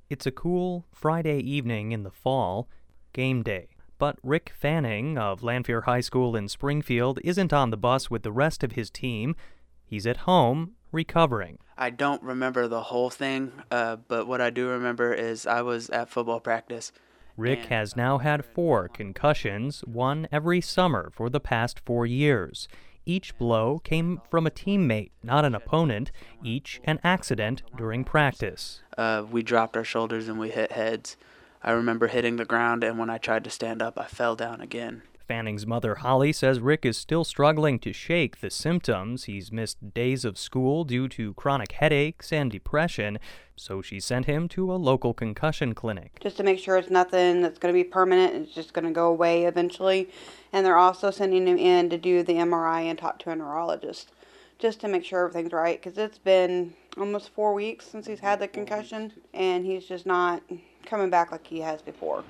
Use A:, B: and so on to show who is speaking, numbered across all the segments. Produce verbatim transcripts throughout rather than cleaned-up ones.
A: It's a cool Friday evening in the fall, game day. But Rick Fanning of Lanphier High School in Springfield isn't on the bus with the rest of his team. He's at home, recovering.
B: I don't remember the whole thing, uh, but what I do remember is I was at football practice.
A: Rick has now had four concussions, one every summer for the past four years. Each blow came from a teammate, not an opponent, each an accident during practice.
B: Uh, we dropped our shoulders and we hit heads. I remember hitting the ground, and when I tried to stand up, I fell down again.
A: Fanning's mother, Holly, says Rick is still struggling to shake the symptoms. He's missed days of school due to chronic headaches and depression, so she sent him to a local concussion clinic.
C: Just to make sure it's nothing that's going to be permanent, it's just going to go away eventually. And they're also sending him in to do the M R I and talk to a neurologist, just to make sure everything's right, because it's been almost four weeks since he's had the concussion, and he's just not coming back like he has before.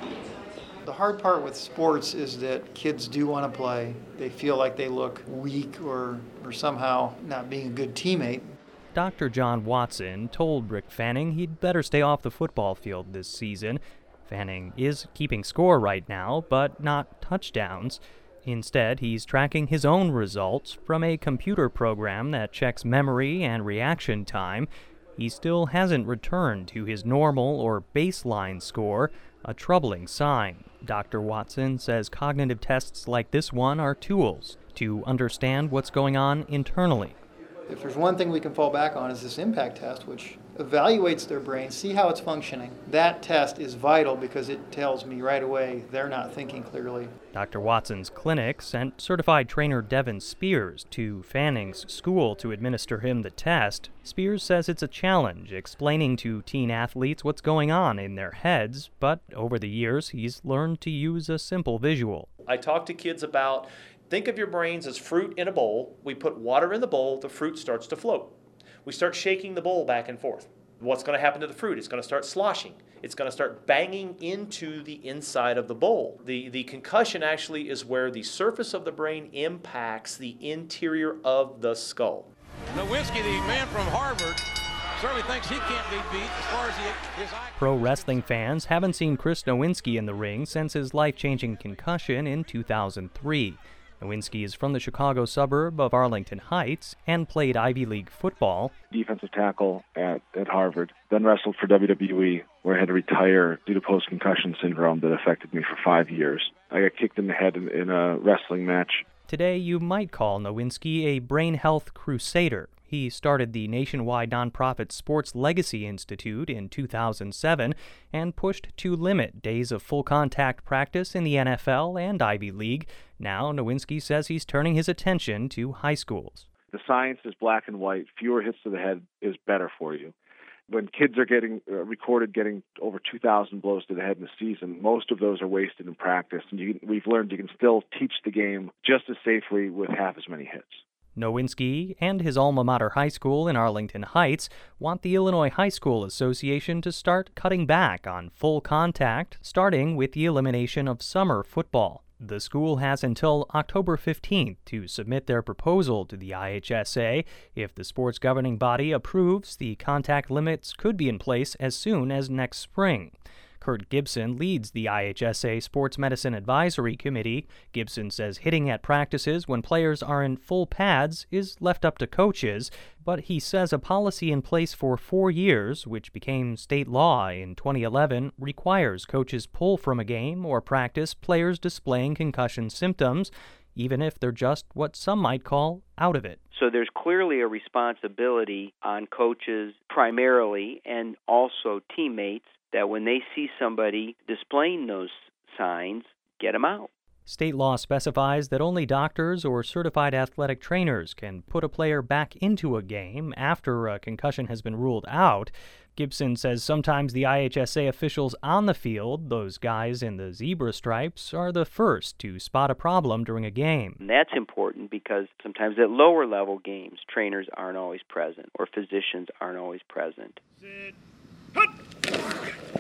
D: The hard part with sports is that kids do want to play. They feel like they look weak or, or somehow not being a good teammate.
A: Doctor John Watson told Rick Fanning he'd better stay off the football field this season. Fanning is keeping score right now, but not touchdowns. Instead, he's tracking his own results from a computer program that checks memory and reaction time. He still hasn't returned to his normal or baseline score, a troubling sign. Doctor Watson says cognitive tests like this one are tools to understand what's going on internally.
D: If there's one thing we can fall back on is this impact test, which evaluates their brain, see how it's functioning. That test is vital because it tells me right away they're not thinking clearly.
A: Doctor Watson's clinic sent certified trainer Devin Spears to Fanning's school to administer him the test. Spears says it's a challenge explaining to teen athletes what's going on in their heads, but over the years he's learned to use a simple visual.
E: I talk to kids about, think of your brains as fruit in a bowl. We put water in the bowl, the fruit starts to float. We start shaking the bowl back and forth. What's going to happen to the fruit? It's going to start sloshing. It's going to start banging into the inside of the bowl. The, the concussion actually is where the surface of the brain impacts the interior of the skull.
F: Nowinski, the man from Harvard, certainly thinks he can't be beat as far as he, his eye.
A: Pro wrestling fans haven't seen Chris Nowinski in the ring since his life-changing concussion in two thousand three. Nowinski is from the Chicago suburb of Arlington Heights and played Ivy League football.
G: Defensive tackle at, at Harvard, then wrestled for W W E, where I had to retire due to post-concussion syndrome that affected me for five years. I got kicked in the head in, in a wrestling match.
A: Today, you might call Nowinski a brain health crusader. He started the nationwide nonprofit Sports Legacy Institute in two thousand seven and pushed to limit days of full-contact practice in the N F L and Ivy League. Now, Nowinski says he's turning his attention to high schools.
G: The science is black and white. Fewer hits to the head is better for you. When kids are getting uh, recorded getting over two thousand blows to the head in a season, most of those are wasted in practice. And you, we've learned you can still teach the game just as safely with half as many hits.
A: Nowinski and his alma mater high school in Arlington Heights want the Illinois High School Association to start cutting back on full contact, starting with the elimination of summer football. The school has until October fifteenth to submit their proposal to the I H S A. If the sports governing body approves, the contact limits could be in place as soon as next spring. Kurt Gibson leads the I H S A Sports Medicine Advisory Committee. Gibson says hitting at practices when players are in full pads is left up to coaches, but he says a policy in place for four years, which became state law in twenty eleven, requires coaches pull from a game or practice players displaying concussion symptoms, even if they're just what some might call out of it.
H: So there's clearly a responsibility on coaches primarily and also teammates that when they see somebody displaying those signs, get them out.
A: State law specifies that only doctors or certified athletic trainers can put a player back into a game after a concussion has been ruled out. Gibson says sometimes the I H S A officials on the field, those guys in the zebra stripes, are the first to spot a problem during a game.
H: And that's important because sometimes at lower level games, trainers aren't always present or physicians aren't always present.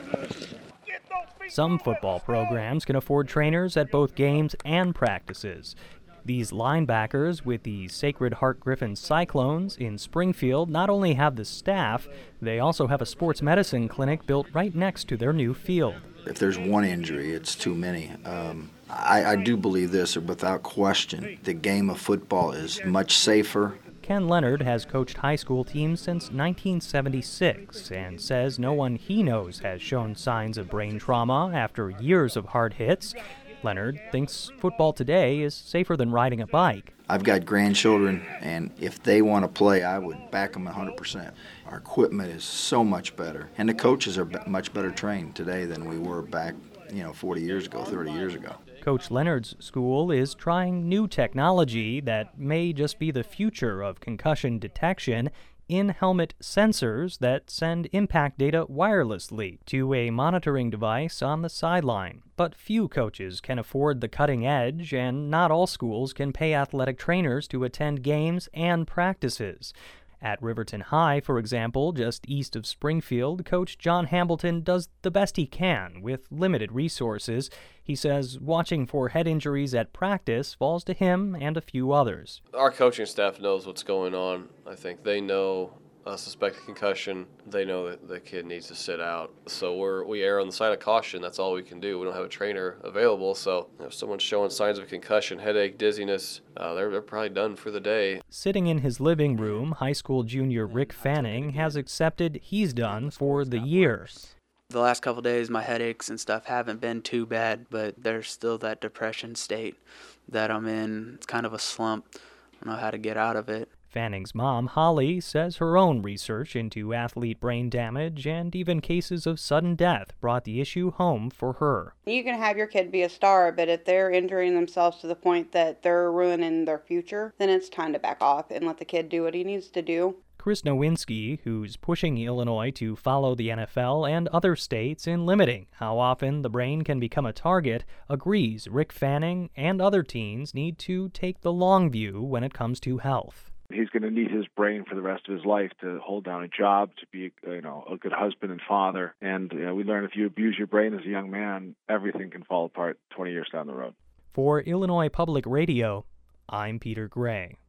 A: Some football programs can afford trainers at both games and practices. These linebackers with the Sacred Heart Griffin Cyclones in Springfield not only have the staff, they also have a sports medicine clinic built right next to their new field.
I: If there's one injury, it's too many. Um, I, I do believe this, without question, the game of football is much safer.
A: Ken Leonard has coached high school teams since nineteen seventy-six and says no one he knows has shown signs of brain trauma after years of hard hits. Leonard thinks football today is safer than riding a bike.
I: I've got grandchildren, and if they want to play, I would back them one hundred percent. Our equipment is so much better, and the coaches are much better trained today than we were back, you know, forty years ago, thirty years ago.
A: Coach Leonard's school is trying new technology that may just be the future of concussion detection. In-helmet sensors that send impact data wirelessly to a monitoring device on the sideline. But few coaches can afford the cutting edge, and not all schools can pay athletic trainers to attend games and practices. At Riverton High, for example, just east of Springfield, Coach John Hambleton does the best he can with limited resources. He says watching for head injuries at practice falls to him and a few others.
J: Our coaching staff knows what's going on. I think they know a suspected concussion. They know that the kid needs to sit out. So we're, we err on the side of caution. That's all we can do. We don't have a trainer available. So if someone's showing signs of concussion, headache, dizziness, uh, they're, they're probably done for the day.
A: Sitting in his living room, high school junior Rick Fanning has accepted he's done for the year.
B: The last couple days, my headaches and stuff haven't been too bad, but there's still that depression state that I'm in. It's kind of a slump. I don't know how to get out of it.
A: Fanning's mom, Holly, says her own research into athlete brain damage and even cases of sudden death brought the issue home for her.
C: You can have your kid be a star, but if they're injuring themselves to the point that they're ruining their future, then it's time to back off and let the kid do what he needs to do.
A: Chris Nowinski, who's pushing Illinois to follow the N F L and other states in limiting how often the brain can become a target, agrees Rick Fanning and other teens need to take the long view when it comes to health.
G: He's going to need his brain for the rest of his life to hold down a job, to be, you know, a good husband and father. And you know, we learn if you abuse your brain as a young man, everything can fall apart twenty years down the road.
A: For Illinois Public Radio, I'm Peter Gray.